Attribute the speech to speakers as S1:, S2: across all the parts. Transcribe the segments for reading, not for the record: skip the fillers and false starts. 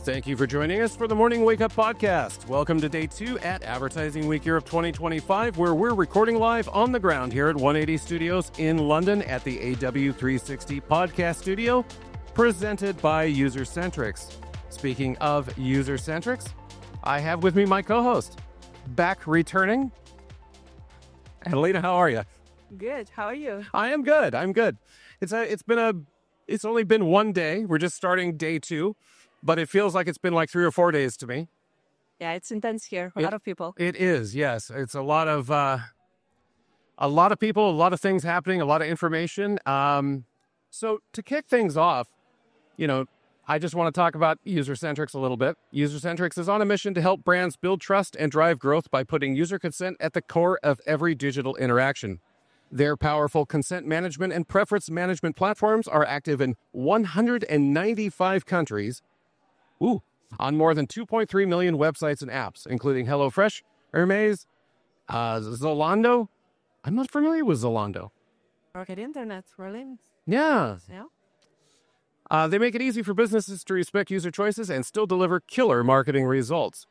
S1: Thank you for joining us for the Morning Wake Up Podcast. Welcome to day 2 at Advertising Week Europe 2025, where we're recording live on the ground here at 180 Studios in London at the AW360 Podcast Studio, presented by Usercentrics. Speaking of Usercentrics, I have with me my co-host, back returning. Adelina, how are you?
S2: Good. How are you?
S1: I am good. I'm good. It's only been one day. We're just starting day 2. But it feels like it's been like 3 or 4 days to me.
S2: Yeah, it's intense here. A lot of people.
S1: It is, yes. It's a lot of people, a lot of things happening, a lot of information. So to kick things off, I just want to talk about Usercentrics a little bit. Usercentrics is on a mission to help brands build trust and drive growth by putting user consent at the core of every digital interaction. Their powerful consent management and preference management platforms are active in 195 countries. On more than 2.3 million websites and apps, including HelloFresh, Hermes, Zalando. I'm not familiar with Zalando.
S2: Rocket Internet, really?
S1: Yeah.
S2: Yeah.
S1: They make it easy for businesses to respect user choices and still deliver killer marketing results.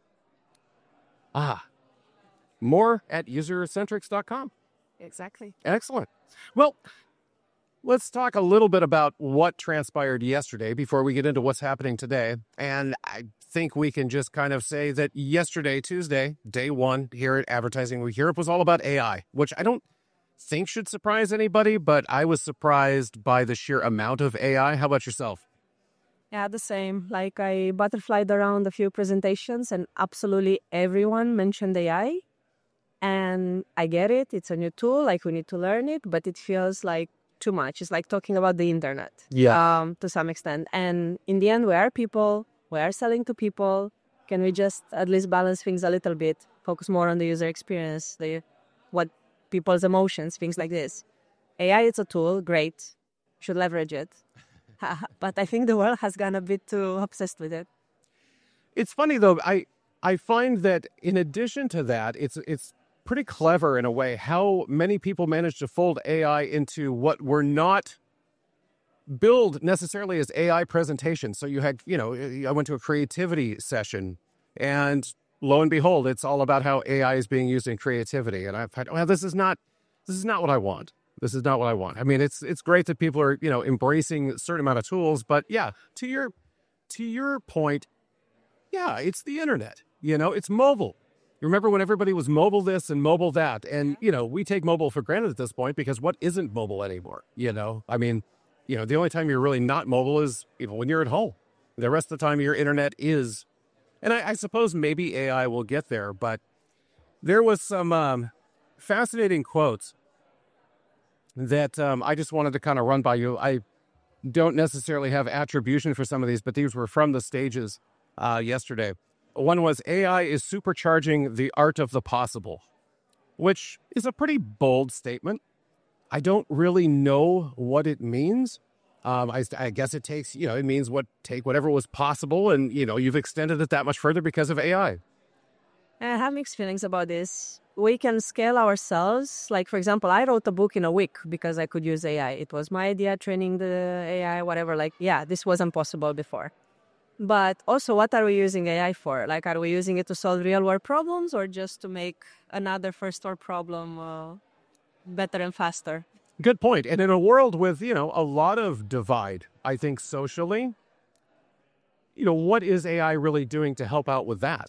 S1: More at usercentrics.com.
S2: Exactly.
S1: Excellent. Well, let's talk a little bit about what transpired yesterday before we get into what's happening today. And I think we can just kind of say that yesterday, Tuesday, day 1 here at Advertising Week Europe was all about AI, which I don't think should surprise anybody, but I was surprised by the sheer amount of AI. How about yourself?
S2: Yeah, the same. Like I butterflied around a few presentations and absolutely everyone mentioned AI. And I get it. It's a new tool. Like we need to learn it, but it feels like too much. It's like talking about the internet to some extent. And in the end, we are people. We are selling to people. Can we just at least balance things a little bit? Focus more on the user experience, what people's emotions, things like this. AI, it's a tool. Great. Should leverage it. But I think the world has gone a bit too obsessed with it.
S1: It's funny, though. I find that in addition to that, it's pretty clever in a way how many people manage to fold AI into what were not billed necessarily as AI presentations. So you had, I went to a creativity session and lo and behold, it's all about how AI is being used in creativity. And I've had, this is not what I want. This is not what I want. I mean, it's great that people are, embracing a certain amount of tools, but yeah, to your point, yeah, it's the internet, it's mobile. You remember when everybody was mobile this and mobile that? And, we take mobile for granted at this point because what isn't mobile anymore? I mean, the only time you're really not mobile is when you're at home. The rest of the time your internet is. And I suppose maybe AI will get there, but there was some fascinating quotes that I just wanted to kind of run by you. I don't necessarily have attribution for some of these, but these were from the stages yesterday. One was, AI is supercharging the art of the possible, which is a pretty bold statement. I don't really know what it means. I guess it takes, it means take whatever was possible and, you've extended it that much further because of AI.
S2: I have mixed feelings about this. We can scale ourselves. Like, for example, I wrote a book in a week because I could use AI. It was my idea, training the AI, whatever. This wasn't possible before. But also, what are we using AI for? Like, are we using it to solve real-world problems or just to make another first-world problem better and faster?
S1: Good point. And in a world with, a lot of divide, I think socially, what is AI really doing to help out with that?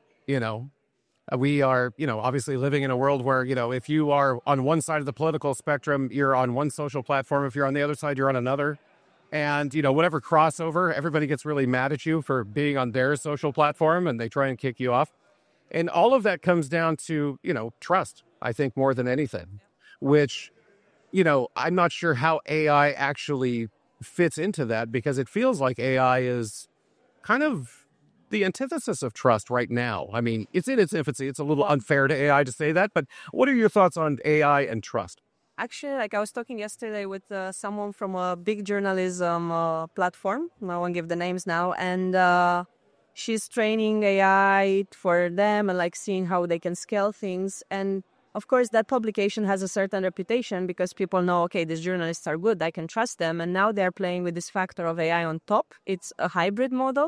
S1: We are, obviously living in a world where, if you are on one side of the political spectrum, you're on one social platform. If you're on the other side, you're on another. And, whatever crossover, everybody gets really mad at you for being on their social platform and they try and kick you off. And all of that comes down to, trust, I think, more than anything, which, I'm not sure how AI actually fits into that because it feels like AI is kind of the antithesis of trust right now. I mean, it's in its infancy. It's a little unfair to AI to say that. But what are your thoughts on AI and trust?
S2: Actually, I was talking yesterday with someone from a big journalism platform. I won't give the names now. And she's training AI for them and seeing how they can scale things. And of course, that publication has a certain reputation because people know, okay, these journalists are good. I can trust them. And now they're playing with this factor of AI on top. It's a hybrid model.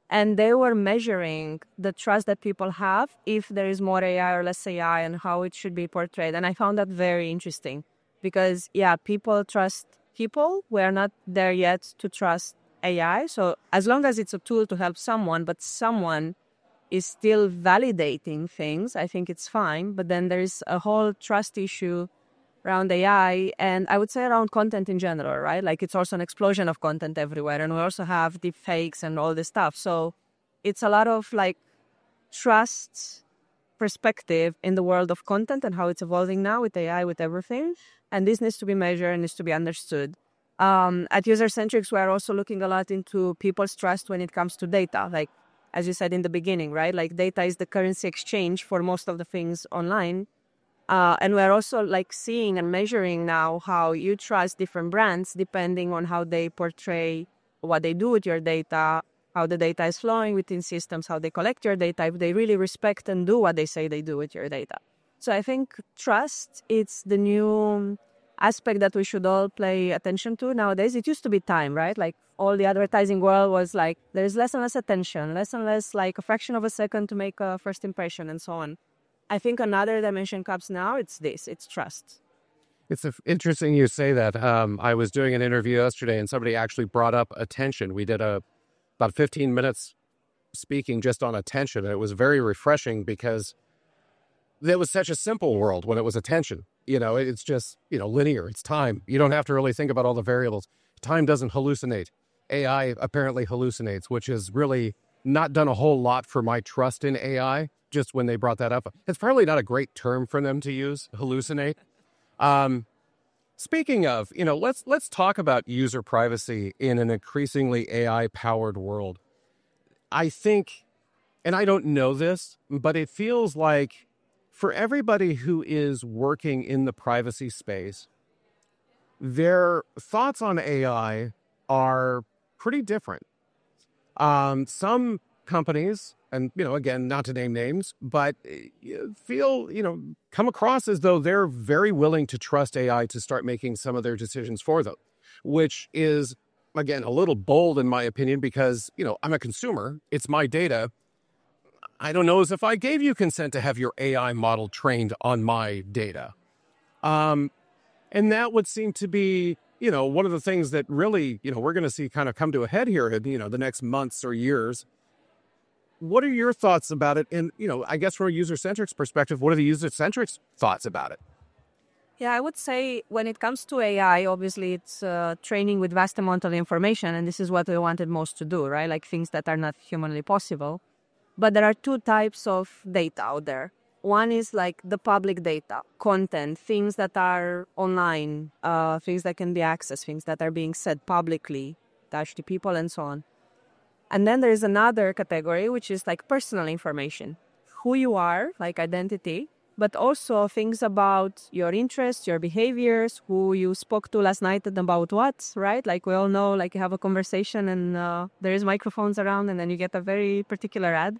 S2: And they were measuring the trust that people have if there is more AI or less AI and how it should be portrayed. And I found that very interesting because, yeah, people trust people. We are not there yet to trust AI. So as long as it's a tool to help someone, but someone is still validating things, I think it's fine. But then there's a whole trust issue around AI and I would say around content in general, right? Like it's also an explosion of content everywhere. And we also have deep fakes and all this stuff. So it's a lot of like trust perspective in the world of content and how it's evolving now with AI, with everything. And this needs to be measured and needs to be understood. At User-Centrics, we are also looking a lot into people's trust when it comes to data. Like, as you said in the beginning, right? Like data is the currency exchange for most of the things online. And we're also like seeing and measuring now how you trust different brands depending on how they portray what they do with your data, how the data is flowing within systems, how they collect your data, if they really respect and do what they say they do with your data. So I think trust, it's the new aspect that we should all pay attention to nowadays. It used to be time, right? Like all the advertising world was like, there's less and less attention, less and less like a fraction of a second to make a first impression and so on. I think another dimension comes now, it's trust.
S1: It's interesting you say that. I was doing an interview yesterday and somebody actually brought up attention. We did about 15 minutes speaking just on attention. And it was very refreshing because it was such a simple world when it was attention. You know, it's just, linear. It's time. You don't have to really think about all the variables. Time doesn't hallucinate. AI apparently hallucinates, which has really not done a whole lot for my trust in AI. Just when they brought that up, it's probably not a great term for them to use, hallucinate. Speaking of, let's talk about user privacy in an increasingly AI-powered world. I think, and I don't know this, but it feels like for everybody who is working in the privacy space, their thoughts on AI are pretty different. Some companies, and, again, not to name names, but come across as though they're very willing to trust AI to start making some of their decisions for them, which is, again, a little bold in my opinion, because, I'm a consumer. It's my data. I don't know as if I gave you consent to have your AI model trained on my data. And that would seem to be, one of the things that really, we're going to see kind of come to a head here in, the next months or years. What are your thoughts about it? And, I guess from a user-centric's perspective, what are the user-centric's thoughts about it?
S2: Yeah, I would say when it comes to AI, obviously it's training with vast amount of information. And this is what we wanted most to do, right? Like things that are not humanly possible. But there are two types of data out there. One is like the public data, content, things that are online, things that can be accessed, things that are being said publicly, attached to people and so on. And then there is another category, which is like personal information, who you are, like identity, but also things about your interests, your behaviors, who you spoke to last night and about what, right? Like we all know, like you have a conversation and there is microphones around and then you get a very particular ad.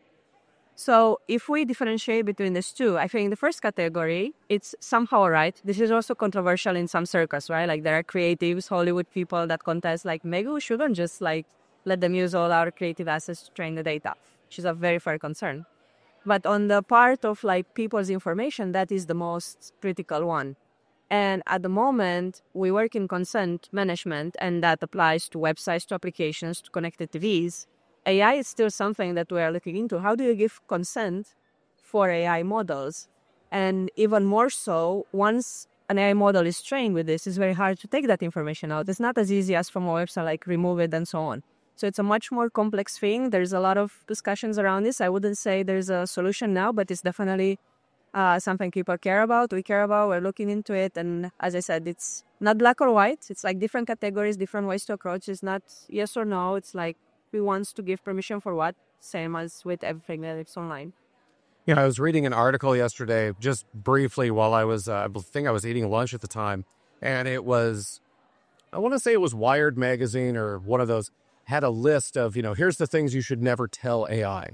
S2: So if we differentiate between these two, I think the first category, it's somehow right. This is also controversial in some circles, right? Like there are creatives, Hollywood people that contest, like maybe we shouldn't just like let them use all our creative assets to train the data, which is a very fair concern. But on the part of like people's information, that is the most critical one. And at the moment, we work in consent management, and that applies to websites, to applications, to connected TVs. AI is still something that we are looking into. How do you give consent for AI models? And even more so, once an AI model is trained with this, it's very hard to take that information out. It's not as easy as from a website, like remove it and so on. So it's a much more complex thing. There's a lot of discussions around this. I wouldn't say there's a solution now, but it's definitely something people care about. We care about. We're looking into it. And as I said, it's not black or white. It's like different categories, different ways to approach. It's not yes or no. It's like who wants to give permission for what, same as with everything that is online.
S1: Yeah, I was reading an article yesterday, just briefly while I was, I think I was eating lunch at the time. And it was, I want to say it was Wired magazine or one of those, had a list of, here's the things you should never tell AI.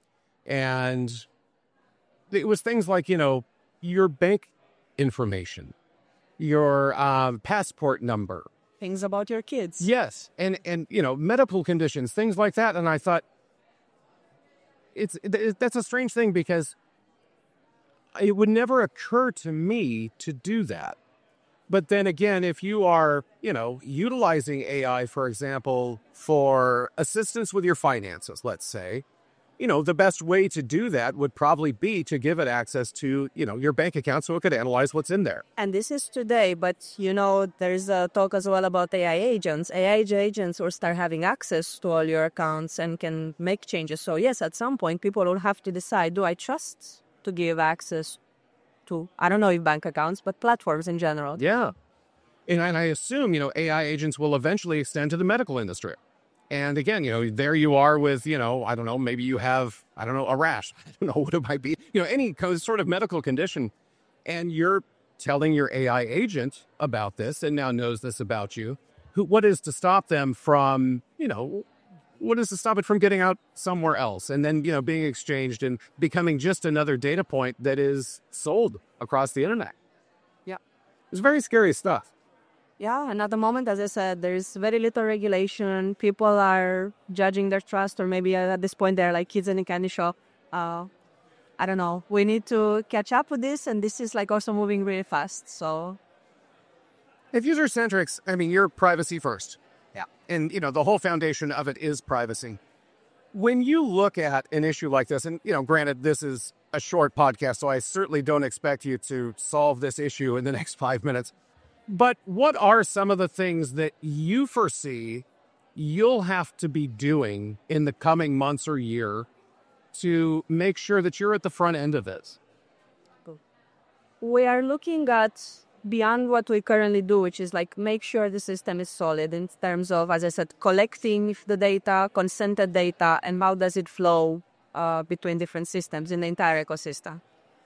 S1: And it was things like, your bank information, your passport number.
S2: Things about your kids.
S1: Yes. And medical conditions, things like that. And I thought, that's a strange thing because it would never occur to me to do that. But then again, if you are, utilizing AI, for example, for assistance with your finances, let's say, the best way to do that would probably be to give it access to, your bank account so it could analyze what's in there.
S2: And this is today, but there's a talk as well about AI agents. AI agents will start having access to all your accounts and can make changes. So yes, at some point, people will have to decide, do I trust to give access to, I don't know if bank accounts, but platforms in general?
S1: Yeah. And I assume, AI agents will eventually extend to the medical industry. And again, there you are with, I don't know, maybe you have, a rash. I don't know what it might be, any sort of medical condition. And you're telling your AI agent about this and now knows this about you. What is to stop them from, what is to stop it from getting out somewhere else and then, being exchanged and becoming just another data point that is sold across the internet?
S2: Yeah.
S1: It's very scary stuff.
S2: Yeah, and at the moment, as I said, there's very little regulation. People are judging their trust, or maybe at this point they're like kids in a candy shop. I don't know. We need to catch up with this, and this is like also moving really fast. So,
S1: if user-centric, you're privacy first.
S2: Yeah.
S1: And, the whole foundation of it is privacy. When you look at an issue like this, and, granted, this is a short podcast, so I certainly don't expect you to solve this issue in the next 5 minutes. But what are some of the things that you foresee you'll have to be doing in the coming months or year to make sure that you're at the front end of this?
S2: We are looking at beyond what we currently do, which is like make sure the system is solid in terms of, as I said, collecting the data, consented data, and how does it flow between different systems in the entire ecosystem.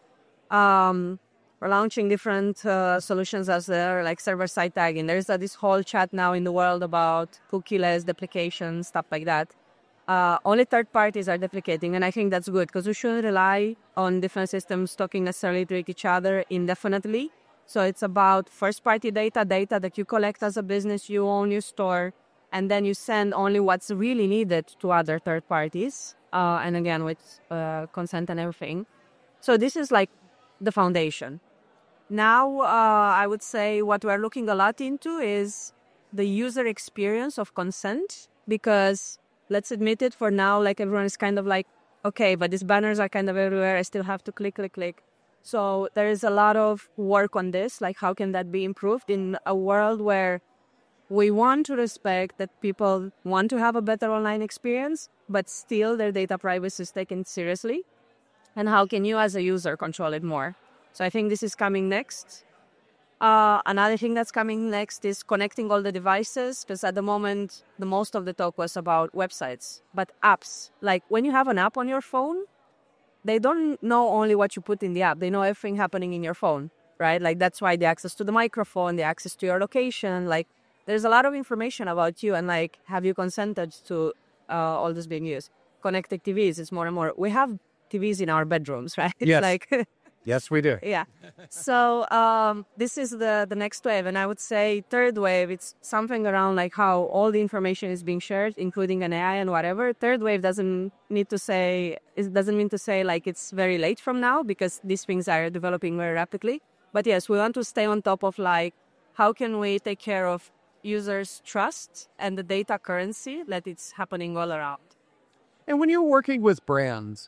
S2: We're launching different solutions as there, like server-side tagging. There's this whole chat now in the world about cookieless deprecation, stuff like that. Only third parties are deprecating, and I think that's good because we shouldn't rely on different systems talking necessarily to each other indefinitely. So it's about first-party data that you collect as a business, you own, you store, and then you send only what's really needed to other third parties, and again, with consent and everything. So this is like the foundation. Now, I would say what we're looking a lot into is the user experience of consent, because let's admit it, for now, like everyone is kind of like, okay, but these banners are kind of everywhere. I still have to click. So there is a lot of work on this, like how can that be improved in a world where we want to respect that people want to have a better online experience, but still their data privacy is taken seriously. And how can you as a user control it more? So I think this is coming next. Another thing that's coming next is connecting all the devices, because at the moment, the most of the talk was about websites, but apps. Like when you have an app on your phone, they don't know only what you put in the app. They know everything happening in your phone, right? Like that's why the access to the microphone, the access to your location, like there's a lot of information about you and like, have you consented to all this being used? Connected TVs is more and more. We have TVs in our bedrooms, right?
S1: Yes.
S2: Like,
S1: yes, we do.
S2: Yeah. So this is the next wave. And I would say third wave, it's something around like how all the information is being shared, including an AI and whatever. Third wave doesn't mean to say like it's very late from now, because these things are developing very rapidly. But yes, we want to stay on top of like, how can we take care of users' trust and the data currency that it's happening all around.
S1: And when you're working with brands,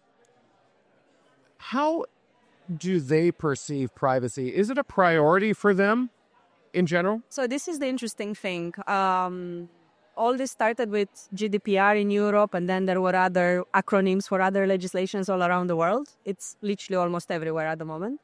S1: how do they perceive privacy? Is it a priority for them in general?
S2: So this is the interesting thing. All this started with GDPR in Europe, and then there were other acronyms for other legislations all around the world. It's literally almost everywhere at the moment.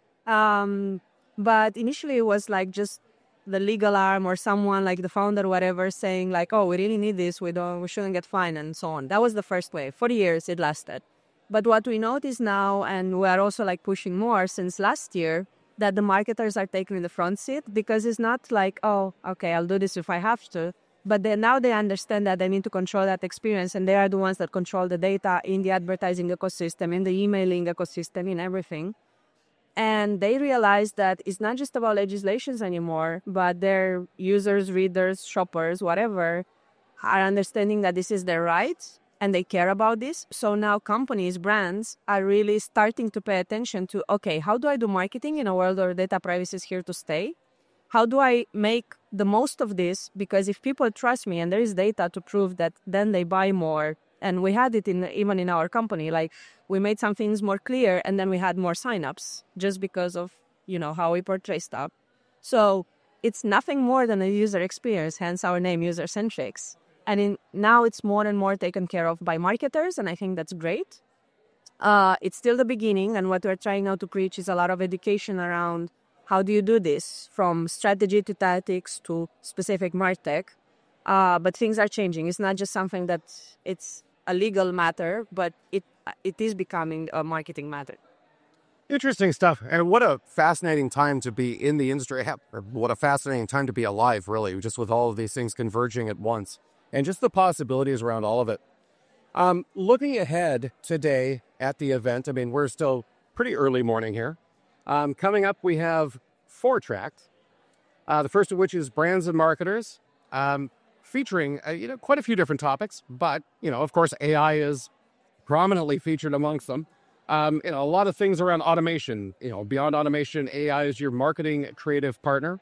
S2: But initially it was like just the legal arm or someone like the founder, whatever, saying like, oh, we really need this. We shouldn't get fined and so on. That was the first wave. For years it lasted. But what we notice now, and we are also like pushing more since last year, that the marketers are taking the front seat, because it's not like, oh, okay, I'll do this if I have to. But now they understand that they need to control that experience, and they are the ones that control the data in the advertising ecosystem, in the emailing ecosystem, in everything. And they realize that it's not just about legislations anymore, but their users, readers, shoppers, whatever, are understanding that this is their right. and they care about this. So now companies, brands are really starting to pay attention to, okay, how do I do marketing in a world where data privacy is here to stay? How do I make the most of this? Because if people trust me and there is data to prove that, then they buy more. And we had it even in our company, like we made some things more clear and then we had more signups just because of, how we portray stuff. So it's nothing more than a user experience, hence our name, User-Centrics. And now it's more and more taken care of by marketers, and I think that's great. It's still the beginning, and what we're trying now to preach is a lot of education around how do you do this, from strategy to tactics to specific MarTech. But things are changing. It's not just something that it's a legal matter, but it is becoming a marketing matter.
S1: Interesting stuff. And what a fascinating time to be in the industry. Or what a fascinating time to be alive, really, just with all of these things converging at once. And just the possibilities around all of it. Looking ahead today at the event, I mean, we're still pretty early morning here. Coming up, we have 4 tracks. The first of which is Brands and Marketers, featuring quite a few different topics. But, of course, AI is prominently featured amongst them. A lot of things around automation. Beyond automation, AI is your marketing creative partner.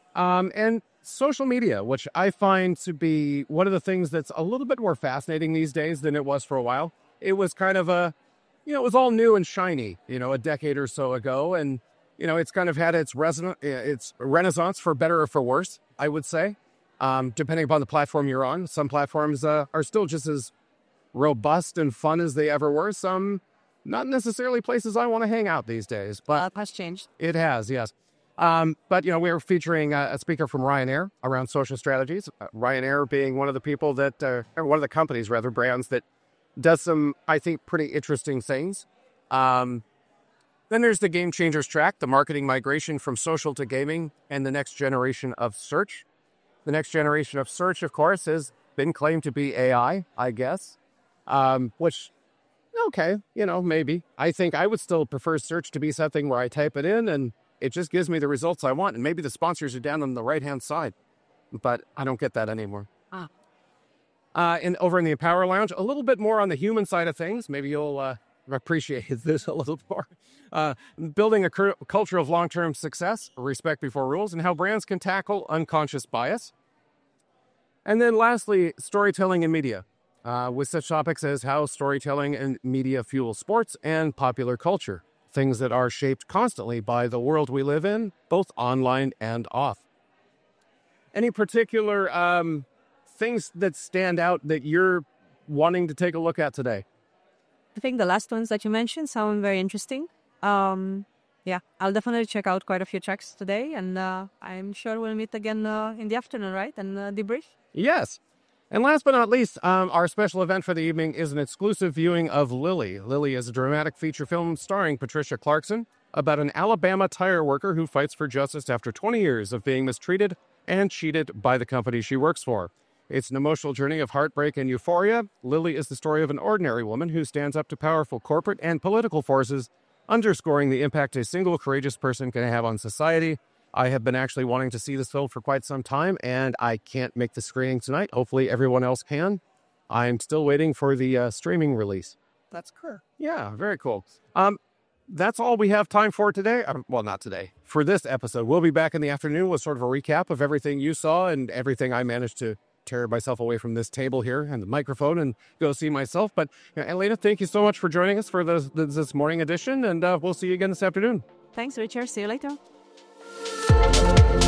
S1: And social media, which I find to be one of the things that's a little bit more fascinating these days than it was for a while. It was kind of it was all new and shiny, a decade or so ago. And, it's kind of had its renaissance, for better or for worse, I would say, depending upon the platform you're on. Some platforms are still just as robust and fun as they ever were. Some not necessarily places I want to hang out these days. But
S2: has changed.
S1: It has, yes. But, we're featuring a speaker from Ryanair around social strategies. Ryanair being one of the people that, or one of the companies, rather, brands that does some, I think, pretty interesting things. Then there's the Game Changers track, the marketing migration from social to gaming, and the next generation of search. The next generation of search, of course, has been claimed to be AI, I guess, which, okay, maybe. I think I would still prefer search to be something where I type it in and it just gives me the results I want. And maybe the sponsors are down on the right-hand side. But I don't get that anymore. And over in the Empower Lounge, a little bit more on the human side of things. Maybe you'll appreciate this a little more. Building a culture of long-term success, respect before rules, and how brands can tackle unconscious bias. And then lastly, storytelling and media. With such topics as how storytelling and media fuel sports and popular culture. Things that are shaped constantly by the world we live in, both online and off. Any particular things that stand out that you're wanting to take a look at today?
S2: I think the last ones that you mentioned sound very interesting. Yeah, I'll definitely check out quite a few tracks today, and I'm sure we'll meet again in the afternoon, right? And debrief?
S1: Yes. And last but not least, our special event for the evening is an exclusive viewing of Lily. Lily is a dramatic feature film starring Patricia Clarkson about an Alabama tire worker who fights for justice after 20 years of being mistreated and cheated by the company she works for. It's an emotional journey of heartbreak and euphoria. Lily is the story of an ordinary woman who stands up to powerful corporate and political forces, underscoring the impact a single courageous person can have on society. I have been actually wanting to see this film for quite some time, and I can't make the screening tonight. Hopefully everyone else can. I'm still waiting for the streaming release.
S2: That's cool.
S1: Yeah, very cool. That's all we have time for today. Well, not today. For this episode, we'll be back in the afternoon with sort of a recap of everything you saw and everything I managed to tear myself away from this table here and the microphone and go see myself. But Elena, thank you so much for joining us for this morning edition, and we'll see you again this afternoon.
S2: Thanks, Richard. See you later.